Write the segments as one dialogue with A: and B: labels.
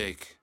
A: Music.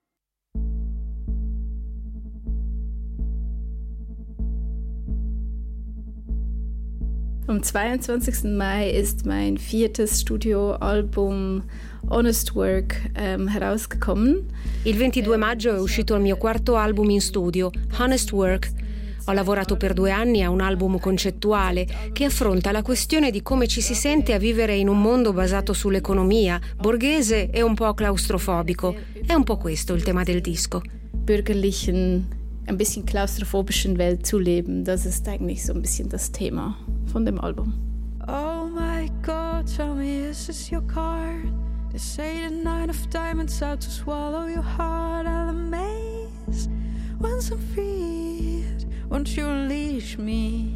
B: Am 22. Mai ist mein 4. Studioalbum Honest Work herausgekommen.
C: Il 22 maggio è uscito il mio 4º album in studio, Honest Work. Ho lavorato per 2 anni a un album concettuale che affronta la questione di come ci si sente a vivere in un mondo basato sull'economia, borghese e un po' claustrofobico. È un po' questo il tema del disco.
B: Bürgerlichen, ein bisschen klaustrofobischen Welt zu leben, das ist eigentlich so ein bisschen das Thema von dem Album.
D: Oh my God, tell me, is this your card? They say the 9 of diamonds out to swallow your heart. I'll amaze once I'm freed. Won't you unleash me?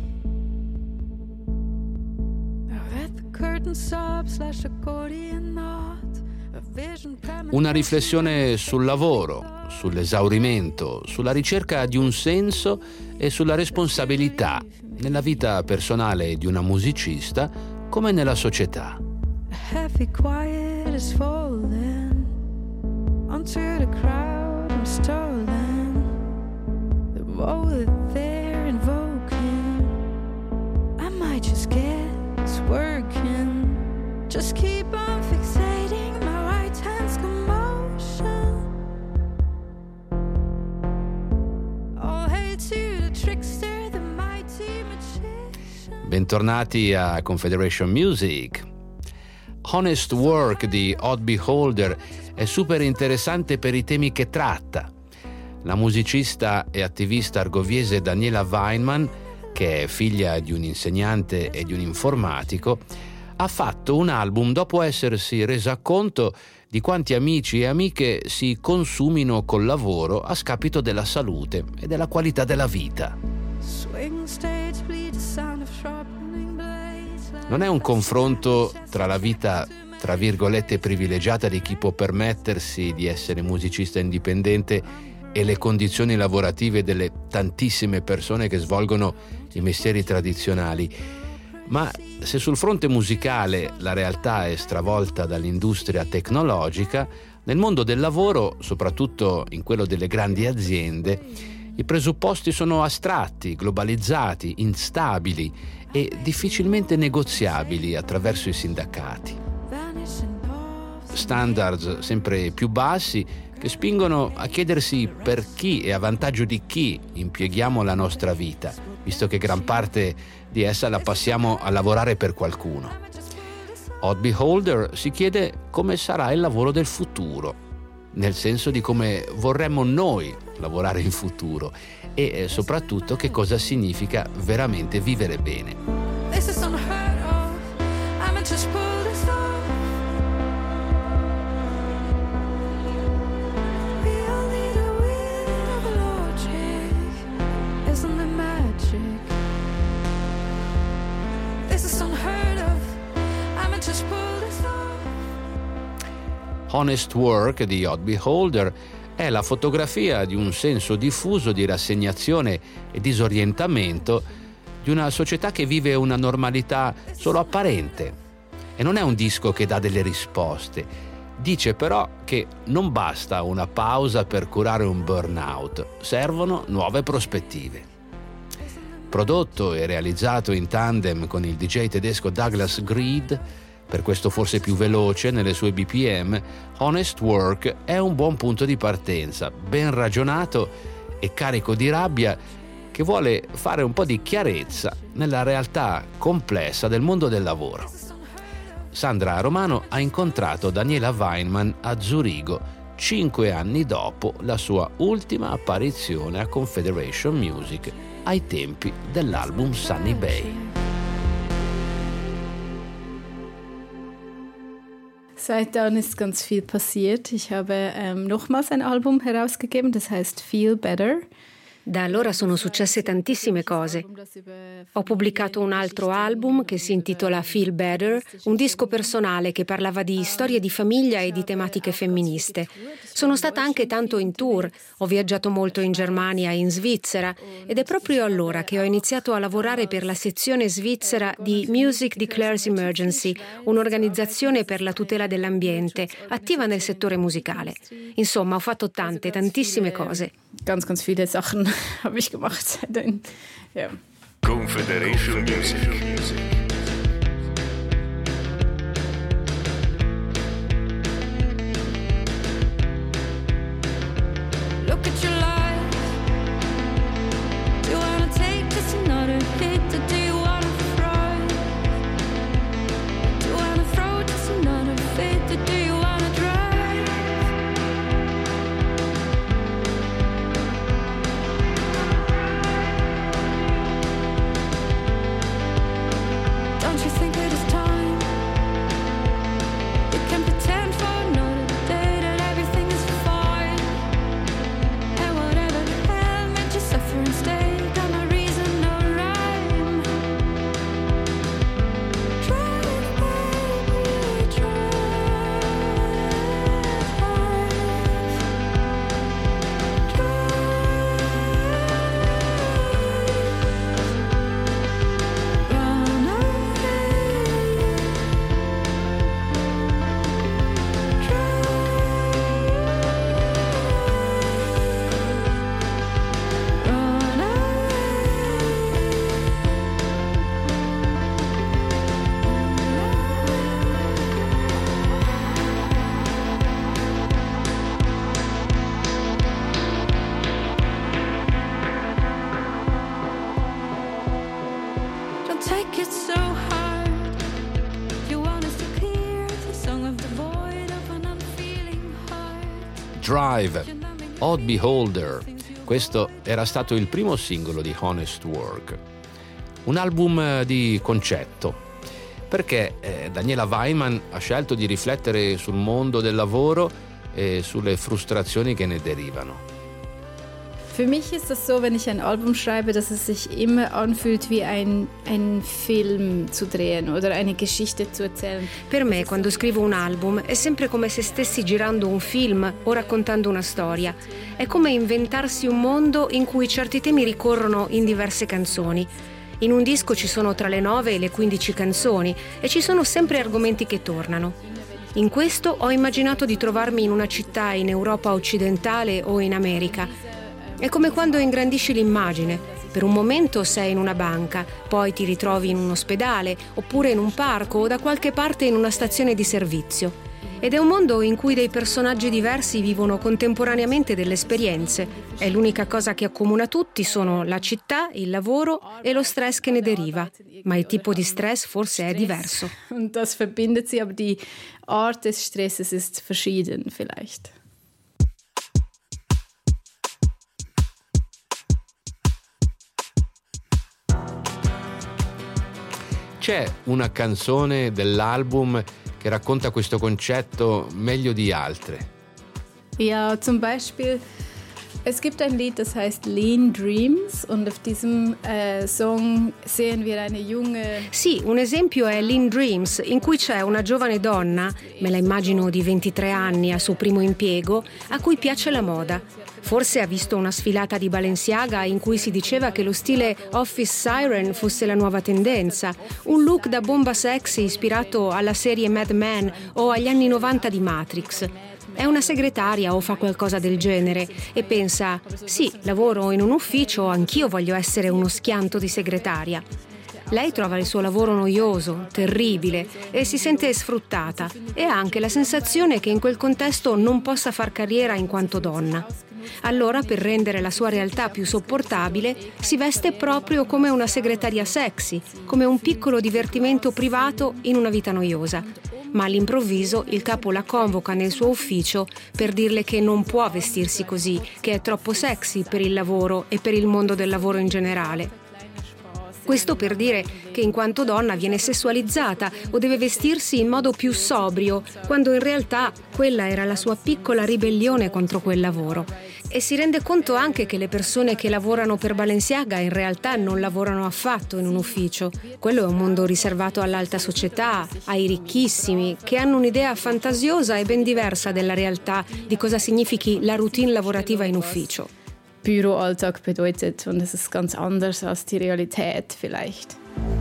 D: Now that the curtains up slash accordion knot.
A: Una riflessione sul lavoro, sull'esaurimento, sulla ricerca di un senso e sulla responsabilità nella vita personale di una musicista come nella società.
D: Heavy quiet is falling onto the crowd I'm stolen. The woe that they're invoking, I might just get working. Just keep on fixating my right hand's commotion. All hate to the trickster, the mighty magician.
A: Bentornati a Confederation Music. Honest Work di Odd Beholder è super interessante per i temi che tratta. La musicista e attivista argoviese Daniela Weinman, che è figlia di un insegnante e di un informatico, ha fatto un album dopo essersi resa conto di quanti amici e amiche si consumino col lavoro a scapito della salute e della qualità della vita. Non è un confronto tra la vita, tra virgolette, privilegiata di chi può permettersi di essere musicista indipendente e le condizioni lavorative delle tantissime persone che svolgono i mestieri tradizionali. Ma se sul fronte musicale la realtà è stravolta dall'industria tecnologica, nel mondo del lavoro, soprattutto in quello delle grandi aziende, i presupposti sono astratti, globalizzati, instabili e difficilmente negoziabili attraverso i sindacati. Standards sempre più bassi che spingono a chiedersi per chi e a vantaggio di chi impieghiamo la nostra vita, visto che gran parte di essa la passiamo a lavorare per qualcuno. Odd Beholder si chiede come sarà il lavoro del futuro, nel senso di come vorremmo noi lavorare in futuro e soprattutto che cosa significa veramente vivere bene. Honest Work di Odd Beholder è la fotografia di un senso diffuso di rassegnazione e disorientamento di una società che vive una normalità solo apparente. E non è un disco che dà delle risposte. Dice però che non basta una pausa per curare un burnout, servono nuove prospettive. Prodotto e realizzato in tandem con il DJ tedesco Douglas Greed, per questo forse più veloce nelle sue BPM, Honest Work è un buon punto di partenza, ben ragionato e carico di rabbia, che vuole fare un po' di chiarezza nella realtà complessa del mondo del lavoro. Sandra Romano ha incontrato Daniela Weinman a Zurigo 5 anni dopo la sua ultima apparizione a Confederation Music ai tempi dell'album Sunny Bay.
B: Seit dann ist ganz viel passiert. Ich habe nochmals ein Album herausgegeben, das heißt Feel Better.
C: Da allora sono successe tantissime cose. Ho pubblicato un altro album che si intitola Feel Better, un disco personale che parlava di storie di famiglia e di tematiche femministe. Sono stata anche tanto in tour, ho viaggiato molto in Germania e in Svizzera ed è proprio allora che ho iniziato a lavorare per la sezione svizzera di Music Declares Emergency, un'organizzazione per la tutela dell'ambiente, attiva nel settore musicale. Insomma, ho fatto tantissime cose.
B: Ganz viele Sachen habe ich gemacht seitdem. Ja.
E: Confederation Music.
D: Look at your life. Do you wanna take just another hit, or do you wanna throw? Do you wanna throw just another fit, or do you wanna drive? Don't you think it is time? You can pretend for another day that everything is fine, and whatever the hell made you suffer and stay, got no reason, no rhyme. Drive, baby, drive. Run Don't take it so hard. You want us to hear the song of the void of an unfeeling heart.
A: Drive, Odd Beholder. Questo era stato il primo singolo di Honest Work. Un album di concetto, perché Daniela Weimann ha scelto di riflettere sul mondo del lavoro e sulle frustrazioni che ne derivano.
B: Für mich ist es so, wenn ich ein Album schreibe, dass es sich immer anfühlt wie ein Film zu drehen oder eine Geschichte zu erzählen.
C: Per me, quando scrivo un album, è sempre come se stessi girando un film o raccontando una storia. È come inventarsi un mondo in cui certi temi ricorrono in diverse canzoni. In un disco ci sono tra le 9 e le 15 canzoni e ci sono sempre argomenti che tornano. In questo ho immaginato di trovarmi in una città in Europa occidentale o in America. È come quando ingrandisci l'immagine. Per un momento sei in una banca, poi ti ritrovi in un ospedale, oppure in un parco o da qualche parte in una stazione di servizio. Ed è un mondo in cui dei personaggi diversi vivono contemporaneamente delle esperienze. E l'unica cosa che accomuna tutti sono la città, il lavoro e lo stress che ne deriva. Ma il tipo di stress forse è diverso.
B: Und das verbindet sie, aber die Art des Stresses ist verschieden vielleicht.
A: C'è una canzone dell'album che racconta questo concetto meglio di altre?
B: Ja, zum Beispiel, es gibt ein Lied, das heißt Lean Dreams und auf diesem Song sehen wir eine junge...
C: Sì, un esempio è Lean Dreams, in cui c'è una giovane donna, me la immagino di 23 anni, al suo primo impiego, a cui piace la moda. Forse ha visto una sfilata di Balenciaga in cui si diceva che lo stile Office Siren fosse la nuova tendenza, un look da bomba sexy ispirato alla serie Mad Men o agli anni 90 di Matrix. È una segretaria o fa qualcosa del genere e pensa: sì, lavoro in un ufficio, anch'io voglio essere uno schianto di segretaria. Lei trova il suo lavoro noioso, terribile e si sente sfruttata e ha anche la sensazione che in quel contesto non possa far carriera in quanto donna. Allora, per rendere la sua realtà più sopportabile, si veste proprio come una segretaria sexy, come un piccolo divertimento privato in una vita noiosa. Ma all'improvviso il capo la convoca nel suo ufficio per dirle che non può vestirsi così, che è troppo sexy per il lavoro e per il mondo del lavoro in generale. Questo per dire che in quanto donna viene sessualizzata o deve vestirsi in modo più sobrio, quando in realtà quella era la sua piccola ribellione contro quel lavoro, E si rende conto anche che le persone che lavorano per Balenciaga in realtà non lavorano affatto in un ufficio. Quello è un mondo riservato all'alta società, ai ricchissimi, che hanno un'idea fantasiosa e ben diversa della realtà di cosa significhi la routine lavorativa in ufficio.
B: Büroalltag bedeutet und es ist ganz anders als die Realität vielleicht.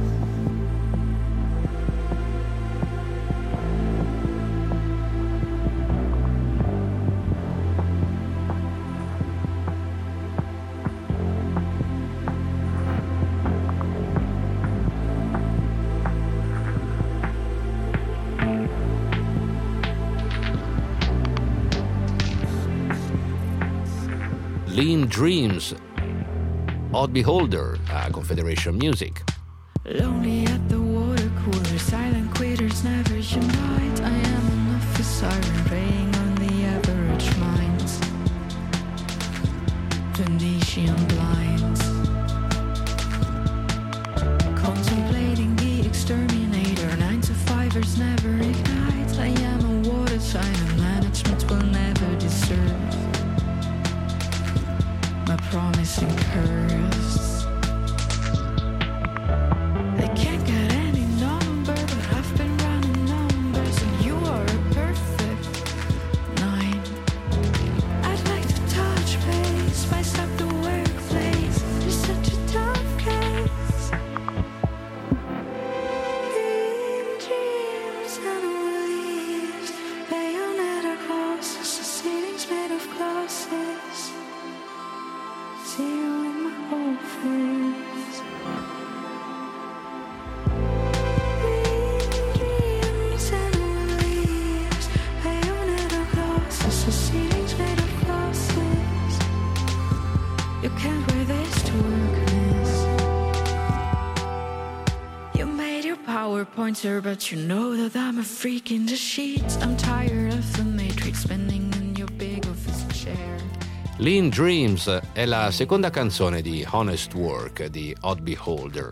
A: Lean Dreams, Odd Beholder, a Confederation Music.
D: Lonely at the water cooler, silent quitters never unite. I am an office siren preying on the average minds. Venetian blinds, contemplating the exterminator. 9-to-5ers never ignite. I am a water sign and management will never deserve my promising curse. They can't get any number, but I've been running numbers, and you are a perfect 9. I'd like to touch base, spice up the workplace. You're such a tough case. Lean dreams and leaves, bayonetta crosses, the ceiling's made of glasses. See you in my office. Dreams and leaves, bayonetta glasses, the ceiling's made of glasses. You can't wear this to work, miss. You made your PowerPoint, sir, but you know that I'm a freak in the sheets. I'm tired of the matrix spinning in your big office chair.
A: Lean Dreams è la seconda canzone di Honest Work di Odd Beholder.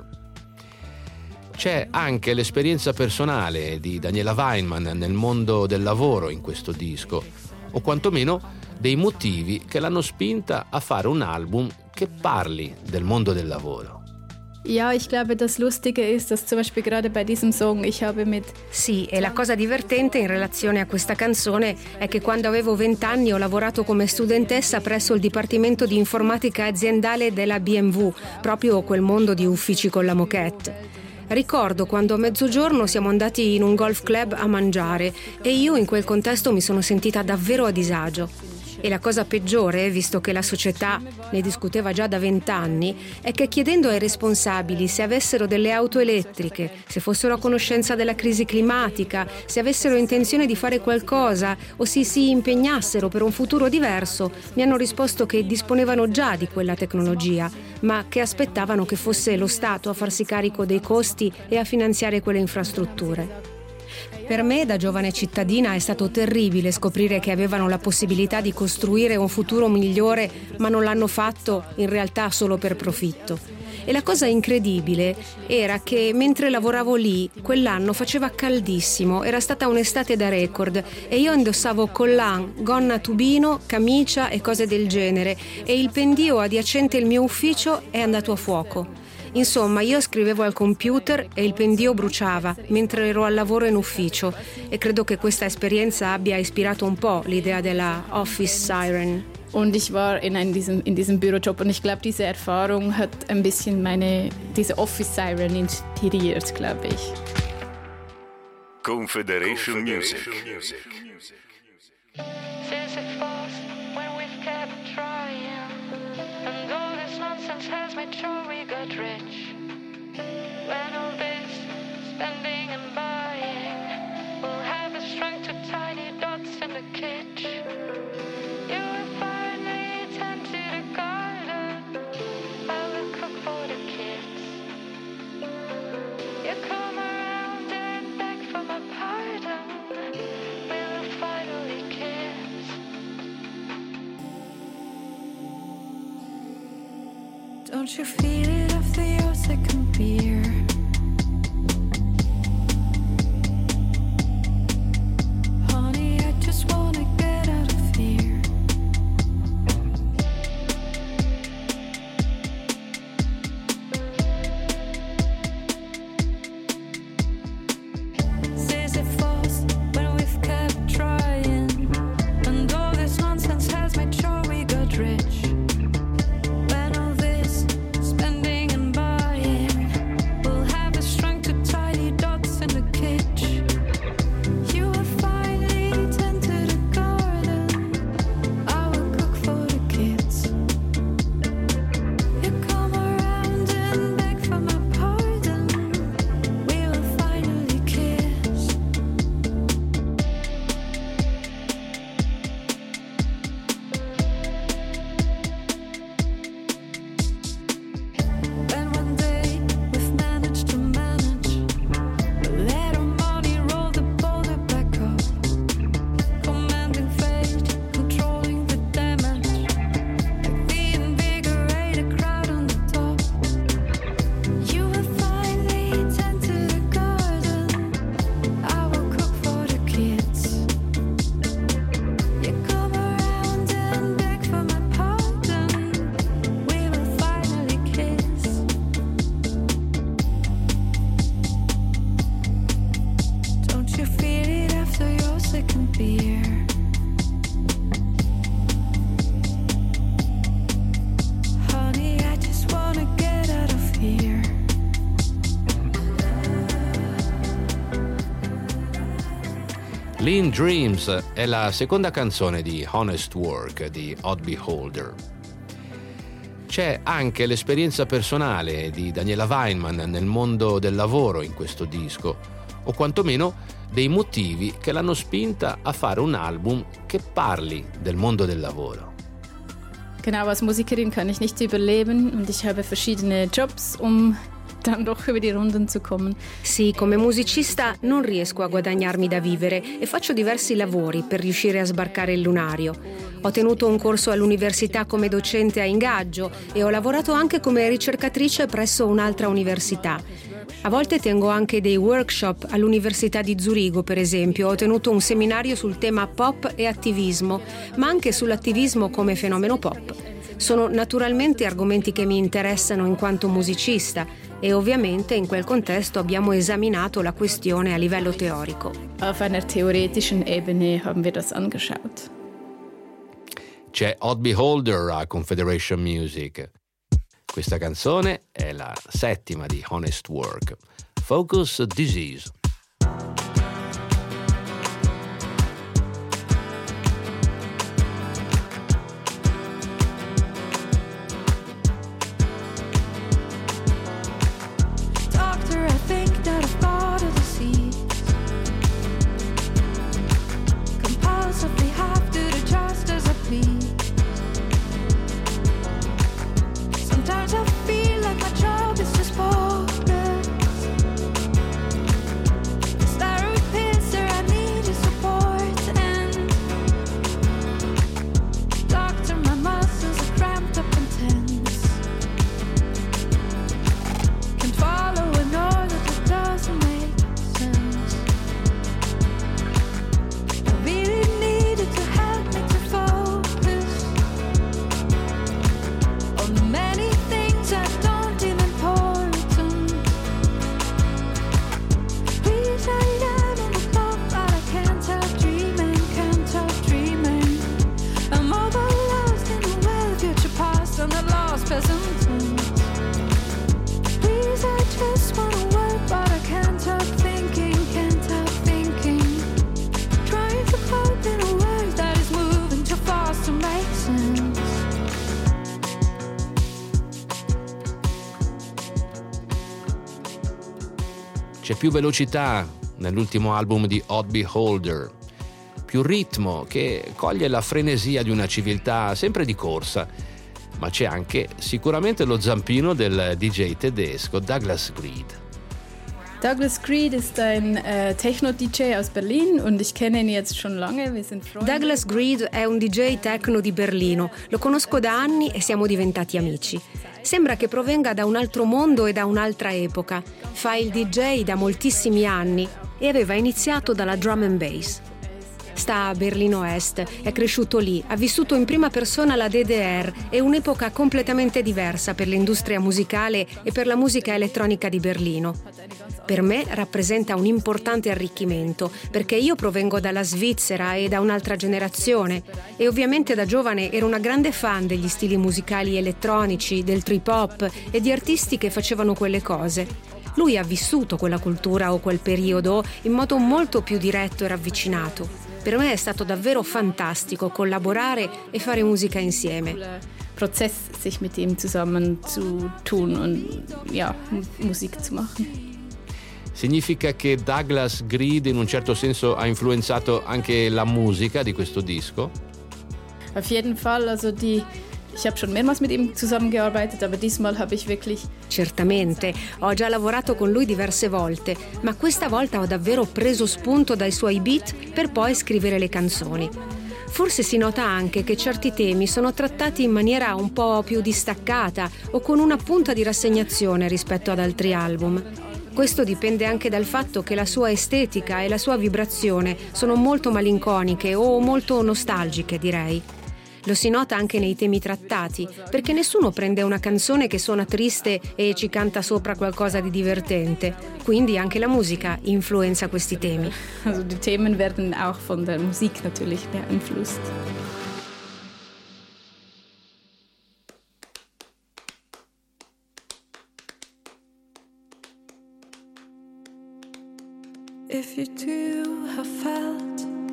A: C'è anche l'esperienza personale di Daniela Weinman nel mondo del lavoro in questo disco, o quantomeno dei motivi che l'hanno spinta a fare un album che parli del mondo del lavoro.
B: Ja, ich glaube, das Lustige ist, dass zum Beispiel gerade bei diesem Song ich habe mit...
C: Sì, e la cosa divertente in relazione a questa canzone è che quando avevo 20 anni ho lavorato come studentessa presso il Dipartimento di Informatica Aziendale della BMW, proprio quel mondo di uffici con la moquette. Ricordo quando a mezzogiorno siamo andati in un golf club a mangiare e io in quel contesto mi sono sentita davvero a disagio. E la cosa peggiore, visto che la società ne discuteva già da 20 anni, è che chiedendo ai responsabili se avessero delle auto elettriche, se fossero a conoscenza della crisi climatica, se avessero intenzione di fare qualcosa o si impegnassero per un futuro diverso, mi hanno risposto che disponevano già di quella tecnologia, ma che aspettavano che fosse lo Stato a farsi carico dei costi e a finanziare quelle infrastrutture. Per me, da giovane cittadina, è stato terribile scoprire che avevano la possibilità di costruire un futuro migliore, ma non l'hanno fatto in realtà solo per profitto. E la cosa incredibile era che mentre lavoravo lì, quell'anno faceva caldissimo, era stata un'estate da record e io indossavo collan, gonna tubino, camicia e cose del genere e il pendio adiacente al mio ufficio è andato a fuoco. Insomma, io scrivevo al computer e il pendio bruciava mentre ero al lavoro in ufficio e credo che questa esperienza abbia ispirato un po' l'idea della Office Siren.
B: Und ich war in diesem Bürojob und ich glaube, diese Erfahrung hat ein bisschen diese Office Siren inspiriert, glaube ich.
E: Confederation Music.
D: Since it falls when we've kept trying, and all this nonsense has made sure we got rich. When all this spending and buying will have us shrunk to tiny dots in the kitchen. You will finally tend to the garden, I will cook for the kids. You come around and beg for my pardon, we will finally kiss. Don't you feel it after your second beer? Honey, I just wanna get out of here.
A: Lean Dreams è la seconda canzone di Honest Work di Odd Beholder. C'è anche l'esperienza personale di Daniela Weinman nel mondo del lavoro in questo disco, o quantomeno dei motivi che l'hanno spinta a fare un album che parli del mondo del lavoro.
B: Genau, als Musikerin kann ich nicht überleben und ich habe verschiedene Jobs, dann doch über die Runden zu kommen.
C: Sì, come musicista non riesco a guadagnarmi da vivere e faccio diversi lavori per riuscire a sbarcare il lunario. Ho tenuto un corso all'università come docente a ingaggio e ho lavorato anche come ricercatrice presso un'altra università. A volte tengo anche dei workshop all'Università di Zurigo, per esempio. Ho tenuto un seminario sul tema pop e attivismo, ma anche sull'attivismo come fenomeno pop. Sono naturalmente argomenti che mi interessano in quanto musicista e ovviamente in quel contesto abbiamo esaminato la questione a livello teorico.
B: Auf einer theoretischen Ebene haben wir das angeschaut.
A: C'è Odd Beholder a Confederation Music. Questa canzone è la settima di Honest Work, Focus Disease. C'è più velocità nell'ultimo album di Odd Beholder, più ritmo che coglie la frenesia di una civiltà sempre di corsa, ma c'è anche sicuramente lo zampino del DJ tedesco Douglas Greed.
B: Douglas Greed ist ein Techno-DJ aus Berlin und ich kenne ihn jetzt schon lange, wir sind Freunde.
C: Douglas Greed è un DJ techno di Berlino, lo conosco da anni e siamo diventati amici. Sembra che provenga da un altro mondo e da un'altra epoca. Fa il DJ da moltissimi anni e aveva iniziato dalla drum and bass. Sta a Berlino Est, è cresciuto lì, ha vissuto in prima persona la DDR e un'epoca completamente diversa per l'industria musicale e per la musica elettronica di Berlino. Per me rappresenta un importante arricchimento, perché io provengo dalla Svizzera e da un'altra generazione e ovviamente da giovane ero una grande fan degli stili musicali elettronici, del trip hop e di artisti che facevano quelle cose. Lui ha vissuto quella cultura o quel periodo in modo molto più diretto e ravvicinato. Per me è stato davvero fantastico collaborare e fare musica insieme.
B: Prozess, sich mit ihm zusammen zu tun und ja, Musik zu machen.
A: Significa che Douglas Greed in un certo senso ha influenzato anche la musica di questo disco?
B: Auf jeden Fall, also ich habe schon mehrmals mit ihm zusammengearbeitet, aber diesmal habe ich wirklich...
C: Certamente, ho già lavorato con lui diverse volte, ma questa volta ho davvero preso spunto dai suoi beat per poi scrivere le canzoni. Forse si nota anche che certi temi sono trattati in maniera un po' più distaccata o con una punta di rassegnazione rispetto ad altri album. Questo dipende anche dal fatto che la sua estetica e la sua vibrazione sono molto malinconiche o molto nostalgiche, direi. Lo si nota anche nei temi trattati, perché nessuno prende una canzone che suona triste e ci canta sopra qualcosa di divertente. Quindi anche la musica influenza questi temi.
B: Also die Themen werden auch von der Musik natürlich beeinflusst.
D: If you too have felt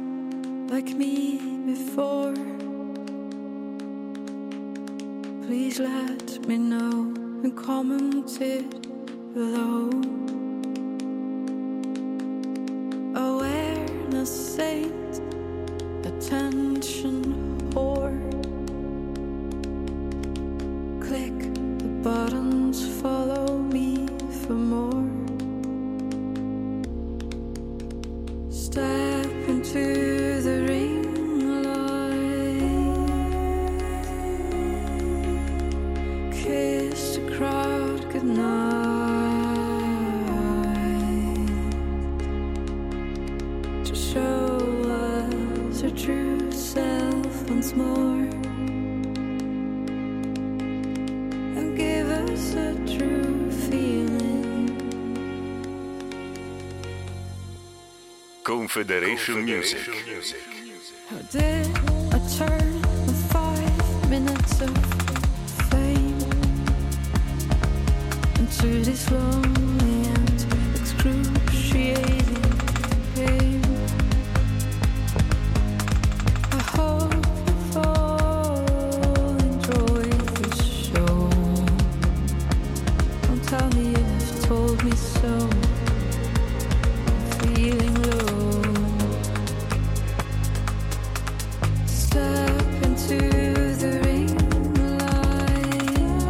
D: like me before. Please let me know and comment it below. Awareness saint, attention whore. Click the buttons, follow me for more. Step into the ring light. Kiss the crowd goodnight. To show us our true self once more. And give us a true feeling.
E: Confederation Music.
D: How did I turn from 5 minutes of fame into this lonely and excruciating pain? I hope you've all enjoyed this show. Don't tell me you've told me so. I'm feeling low. Step into the ring light.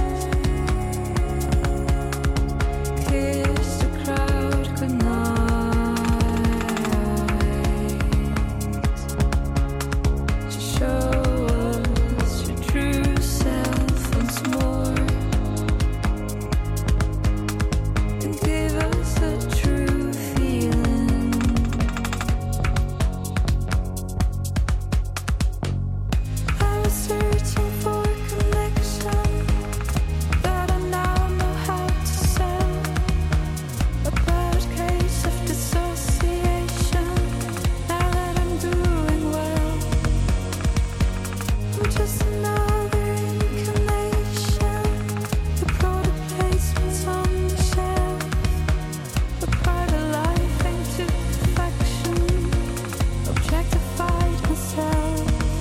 D: Kiss the crowd goodnight. To show us your true self once more. And give us a true feeling. I was searching for connection that I now know how to sell. A bad case of dissociation. Now that I'm doing well, I'm just another incarnation. The product placements on the shelf. A part of life into perfection. Objectified myself.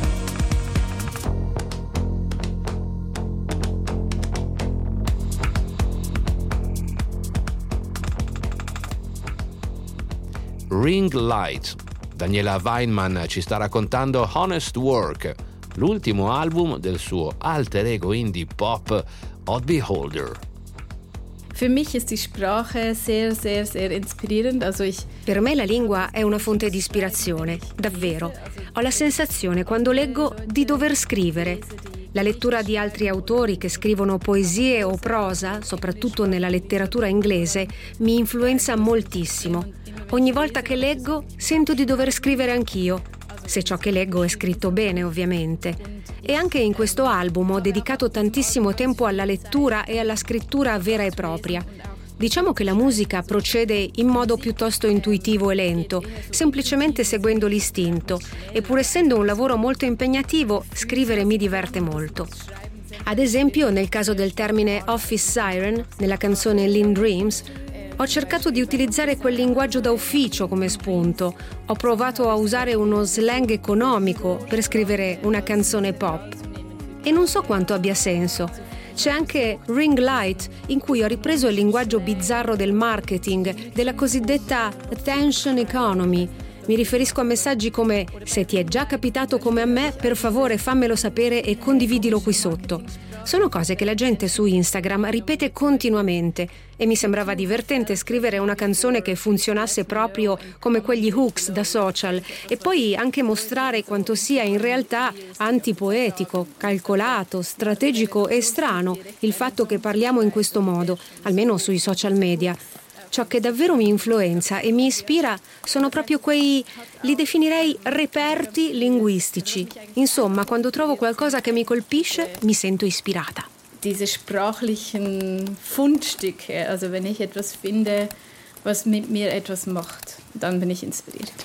A: Ring Light. Daniela Weinman ci sta raccontando Honest Work, l'ultimo album del suo alter ego indie pop Odd Beholder.
B: Für mich ist die Sprache sehr, sehr, sehr inspirierend.
C: Per me la lingua è una fonte di ispirazione, davvero. Ho la sensazione quando leggo di dover scrivere. La lettura di altri autori che scrivono poesie o prosa, soprattutto nella letteratura inglese, mi influenza moltissimo. Ogni volta che leggo sento di dover scrivere anch'io, se ciò che leggo è scritto bene, ovviamente. E anche in questo album ho dedicato tantissimo tempo alla lettura e alla scrittura vera e propria. Diciamo che la musica procede in modo piuttosto intuitivo e lento, semplicemente seguendo l'istinto, e pur essendo un lavoro molto impegnativo, scrivere mi diverte molto. Ad esempio, nel caso del termine office siren, nella canzone Lean Dreams, ho cercato di utilizzare quel linguaggio da ufficio come spunto. Ho provato a usare uno slang economico per scrivere una canzone pop. E non so quanto abbia senso. C'è anche Ring Light, in cui ho ripreso il linguaggio bizzarro del marketing, della cosiddetta attention economy. Mi riferisco a messaggi come: se ti è già capitato come a me, per favore fammelo sapere e condividilo qui sotto. Sono cose che la gente su Instagram ripete continuamente e mi sembrava divertente scrivere una canzone che funzionasse proprio come quegli hooks da social e poi anche mostrare quanto sia in realtà antipoetico, calcolato, strategico e strano il fatto che parliamo in questo modo, almeno sui social media. Ciò che davvero mi influenza e mi ispira sono proprio li definirei reperti linguistici. Insomma, quando trovo qualcosa che mi colpisce, mi sento ispirata.
B: Diese sprachlichen Fundstücke, also wenn ich etwas finde, was mit mir etwas macht, dann bin ich inspiriert.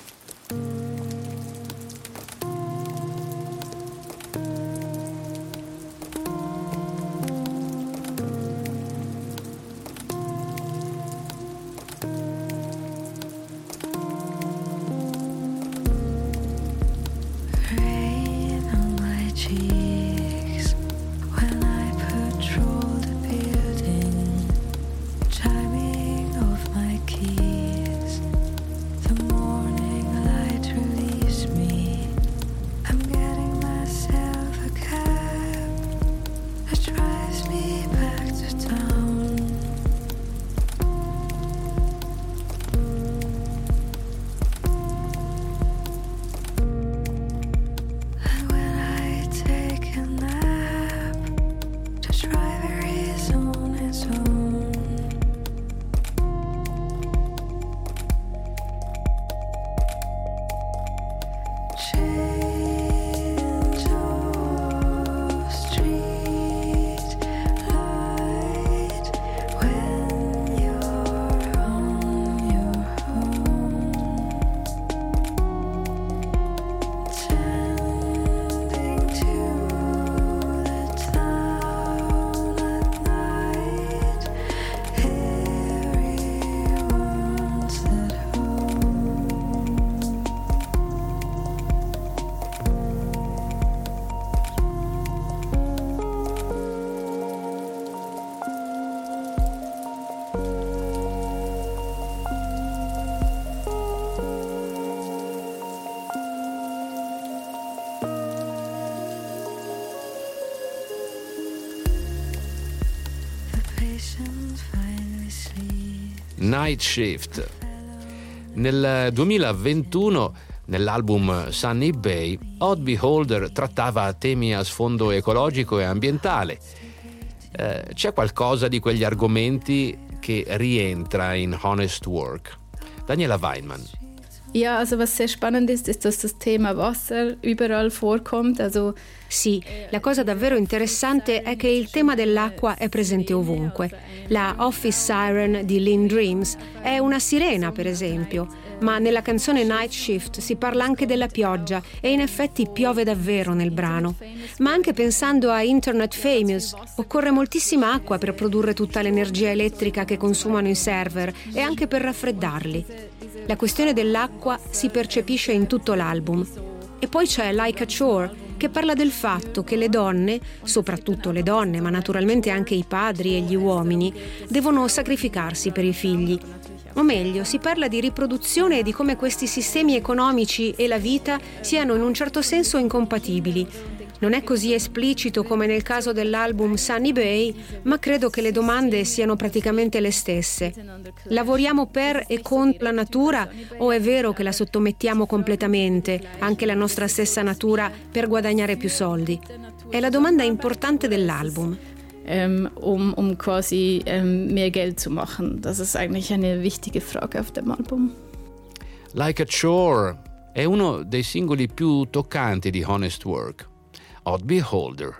A: Night Shift. Nel 2021, nell'album Sunny Bay, Odd Beholder trattava temi a sfondo ecologico e ambientale. C'è qualcosa di quegli argomenti che rientra in Honest Work? Daniela Weinmann.
B: Ja, also was sehr spannend ist, dass das Thema Wasser überall vorkommt.
C: Sì, la cosa davvero interessante è che il tema dell'acqua è presente ovunque. La Office Siren di Lean Dreams è una sirena, per esempio, ma nella canzone Night Shift si parla anche della pioggia e in effetti piove davvero nel brano. Ma anche pensando a Internet Famous, occorre moltissima acqua per produrre tutta l'energia elettrica che consumano i server e anche per raffreddarli. La questione dell'acqua si percepisce in tutto l'album. E poi c'è Like a Chore, che parla del fatto che le donne, soprattutto le donne, ma naturalmente anche i padri e gli uomini, devono sacrificarsi per i figli. O meglio, si parla di riproduzione e di come questi sistemi economici e la vita siano in un certo senso incompatibili. Non è così esplicito come nel caso dell'album Sunny Bay, ma credo che le domande siano praticamente le stesse. Lavoriamo per e contro la natura o è vero che la sottomettiamo completamente, anche la nostra stessa natura, per guadagnare più soldi? È la domanda importante dell'album.
B: Um quasi mehr Geld zu machen. Das ist eigentlich eine wichtige Frage auf dem Album.
A: Like a Chore è uno dei singoli più toccanti di Honest Work. Odd Beholder.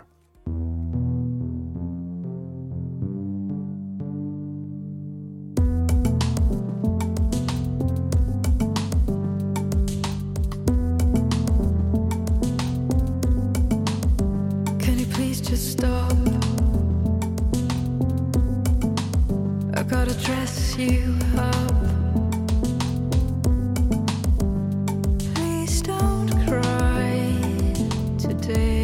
D: Can you please just stop? I gotta dress you up. Please don't cry today.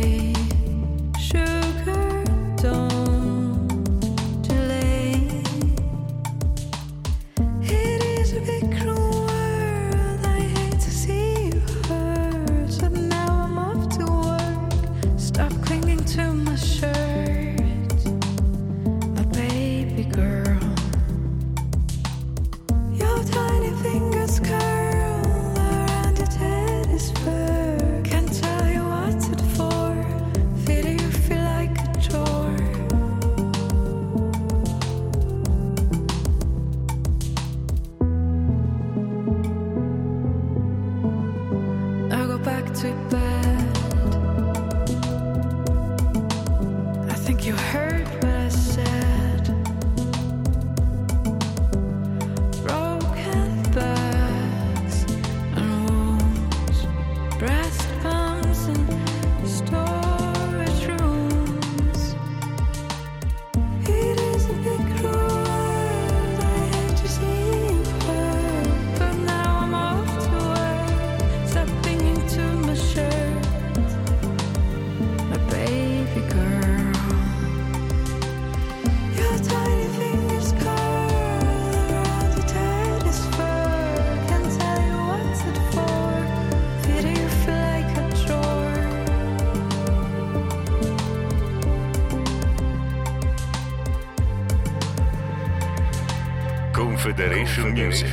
E: Confederation Music.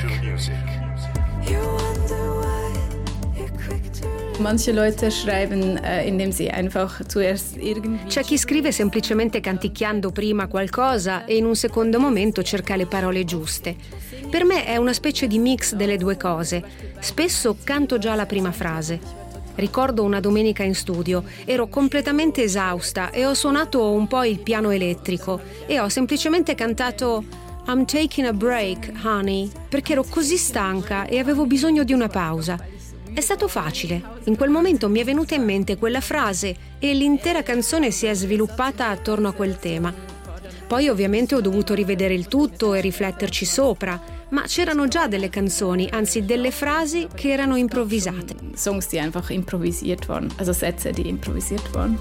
B: Manche Leute schreiben, indem sie einfach zuerst irgendwie...
C: C'è chi scrive semplicemente canticchiando prima qualcosa e in un secondo momento cerca le parole giuste. Per me è una specie di mix delle due cose. Spesso canto già la prima frase. Ricordo una domenica in studio, ero completamente esausta e ho suonato un po' il piano elettrico e ho semplicemente cantato I'm taking a break, honey, perché ero così stanca e avevo bisogno di una pausa. È stato facile. In quel momento mi è venuta in mente quella frase e l'intera canzone si è sviluppata attorno a quel tema. Poi ovviamente ho dovuto rivedere il tutto e rifletterci sopra, ma c'erano già delle canzoni, anzi delle frasi che erano improvvisate.
B: Songs, die einfach improvisiert waren, also Sätze, die improvisiert waren.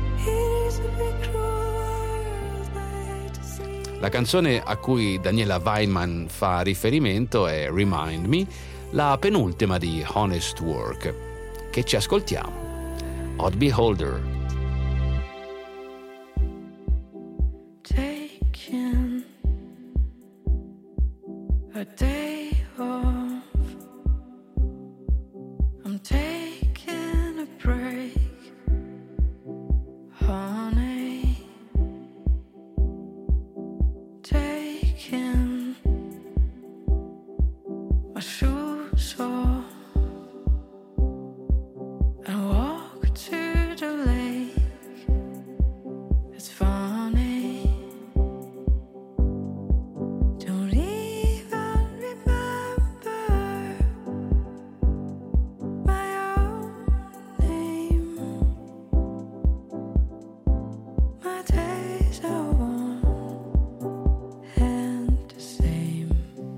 A: La canzone a cui Daniela Weinmann fa riferimento è Remind Me, la penultima di Honest Work, che ci ascoltiamo. Odd Beholder.
D: Taken a day off. I'm taking a break, honey. Taking my shoes off and walk to the lake. It's funny, don't even remember my own name. My days are one and the same.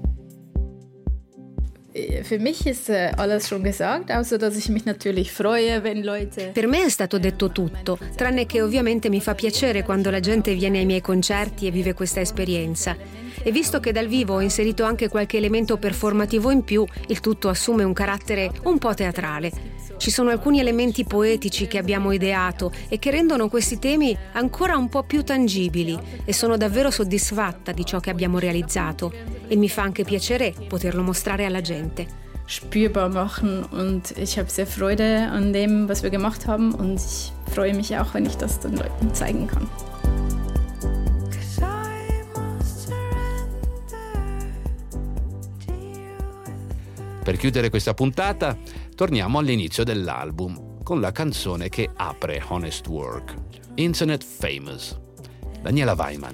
B: Für mich ist alles schon gesagt, außer dass ich mich natürlich freue, wenn Leute...
C: Per me è stato detto tutto, tranne che ovviamente mi fa piacere quando la gente viene ai miei concerti e vive questa esperienza. E visto che dal vivo ho inserito anche qualche elemento performativo in più, il tutto assume un carattere un po' teatrale. Ci sono alcuni elementi poetici che abbiamo ideato e che rendono questi temi ancora un po' più tangibili, e sono davvero soddisfatta di ciò che abbiamo realizzato, e mi fa anche piacere poterlo mostrare alla gente.
B: spürbar machen, und ich habe sehr Freude an dem, was wir gemacht haben, und ich freue mich auch, wenn ich das den Leuten zeigen kann.
A: Per chiudere questa puntata, torniamo all'inizio dell'album con la canzone che apre Honest Work, Internet Famous, Daniela Weimann.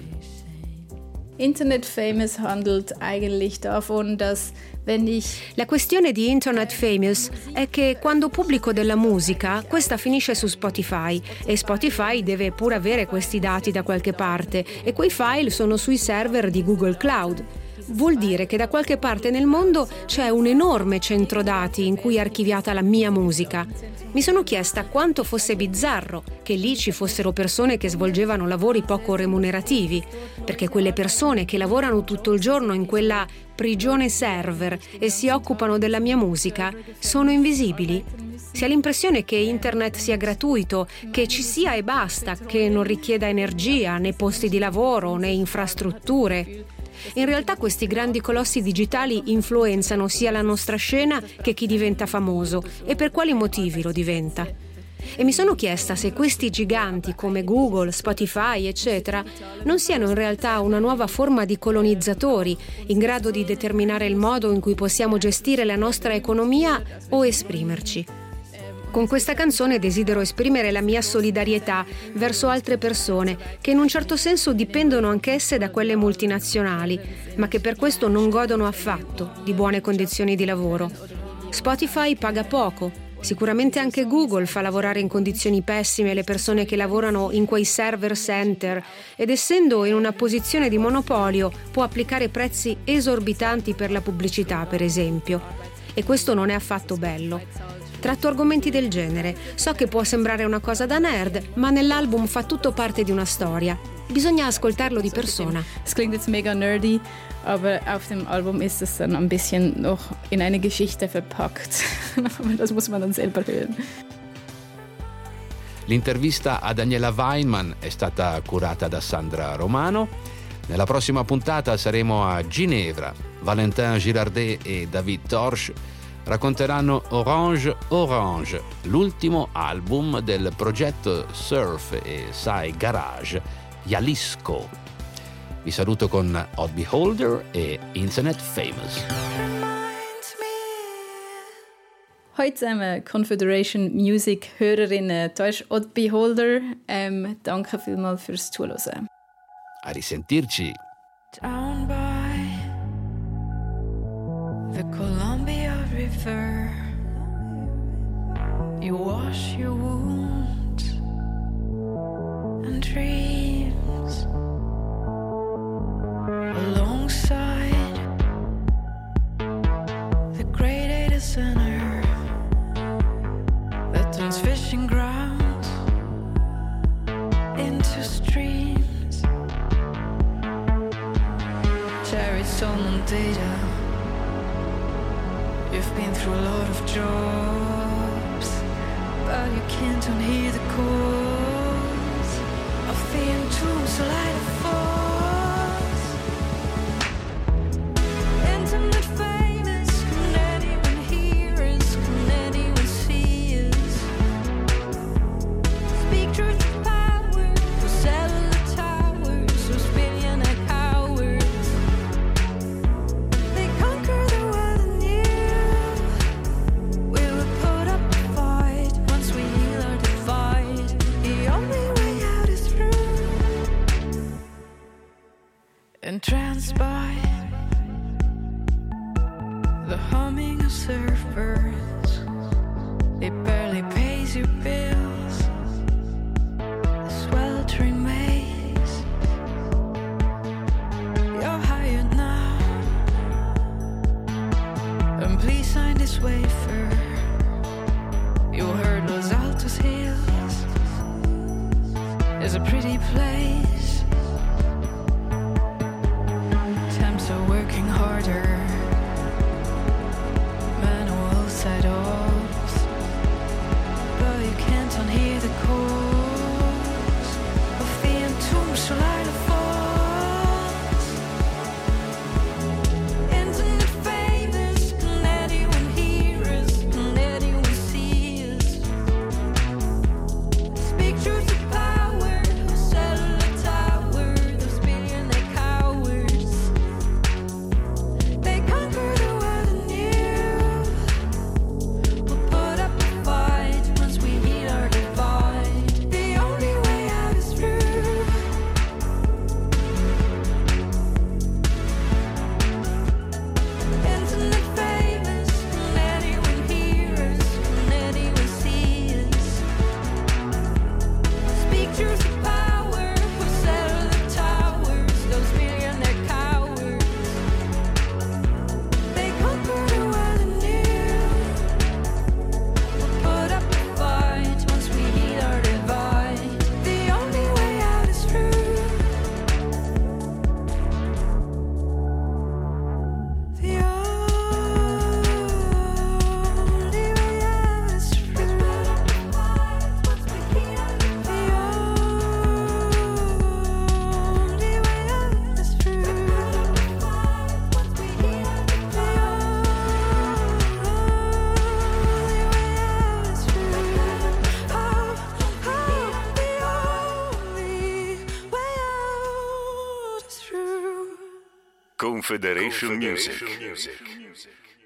B: Internet Famous handelt eigentlich davon, dass wenn ich...
C: La questione di Internet Famous è che quando pubblico della musica, questa finisce su Spotify, e Spotify deve pure avere questi dati da qualche parte, e quei file sono sui server di Google Cloud. Vuol dire che da qualche parte nel mondo c'è un enorme centro dati in cui è archiviata la mia musica. Mi sono chiesta quanto fosse bizzarro che lì ci fossero persone che svolgevano lavori poco remunerativi, perché quelle persone che lavorano tutto il giorno in quella prigione server e si occupano della mia musica sono invisibili. Si ha l'impressione che internet sia gratuito, che ci sia e basta, che non richieda energia, né posti di lavoro, né infrastrutture. In realtà questi grandi colossi digitali influenzano sia la nostra scena che chi diventa famoso, e per quali motivi lo diventa. E mi sono chiesta se questi giganti come Google, Spotify, eccetera, non siano in realtà una nuova forma di colonizzatori in grado di determinare il modo in cui possiamo gestire la nostra economia o esprimerci. Con questa canzone desidero esprimere la mia solidarietà verso altre persone che in un certo senso dipendono anch'esse da quelle multinazionali, ma che per questo non godono affatto di buone condizioni di lavoro. Spotify paga poco, sicuramente anche Google fa lavorare in condizioni pessime le persone che lavorano in quei server center, ed essendo in una posizione di monopolio può applicare prezzi esorbitanti per la pubblicità, per esempio. E questo non è affatto bello. Tratto argomenti del genere. So che può sembrare una cosa da nerd, ma nell'album fa tutto parte di una storia. Bisogna ascoltarlo di persona.
B: Es klingt jetzt mega nerdy, aber auf dem Album ist es dann ein bisschen noch in eine Geschichte verpackt. Aber das muss man dann selber hören.
A: L'intervista a Daniela Weimann è stata curata da Sandra Romano. Nella prossima puntata saremo a Ginevra. Valentin Girardet e David Torch racconteranno Orange Orange, l'ultimo album del progetto surf e sci garage Jalisco. Vi saluto con Odd Beholder e Internet Famous.
B: Heute zusammen, Confederation Music Hörerinnen, da ist Odd Beholder. Danke vielmals fürs Zuhören.
A: A risentirci.
D: Down by the Columbia River, you wash your wounds and dreams alongside the great data center that turns fishing grounds into streams. Cherry salmon data. You've been through a lot of jobs, but you can't unhear the calls of the entombed light of force. Into entranced by the humming of surfbirds. It barely pays your bills. The sweltering maze. You're hired now, and please sign this waiver. You heard Los Altos Hills is a pretty place. Temps are working harder. Manual set-offs, but you can't unhear the chords of the entombed Shalila Falls. Internet famous, can anyone hear us? Can anyone see us? Speak truth to power, who settle the tower, those billionaire cowards. They conquer the world anew. We'll put up a fight once we heal our divide. The only way out is through. Internet famous, can anyone hear us? Can anyone see us? Speak truth to power, who settle the towers, those billionaire cowards. They conquer the world anew. We'll put up a fight once we heal our divide. The only way out is through. The only way out is through. The only way out is through.
E: Confederation Music.